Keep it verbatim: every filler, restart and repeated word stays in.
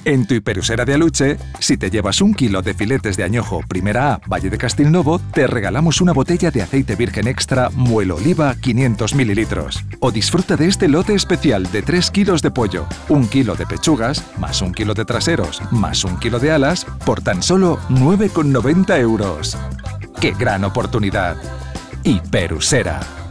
En tu hiperusera de Aluche, si te llevas un kilo de filetes de añojo Primera A Valle de Castelnuovo, te regalamos una botella de aceite virgen extra Muelo Oliva quinientos mililitros. O disfruta de este lote especial de tres kilos de pollo, un kilo de pechugas, más un kilo de traseros, más un kilo de alas, por tan solo nueve con noventa euros. ¡Qué gran oportunidad! Hiperusera.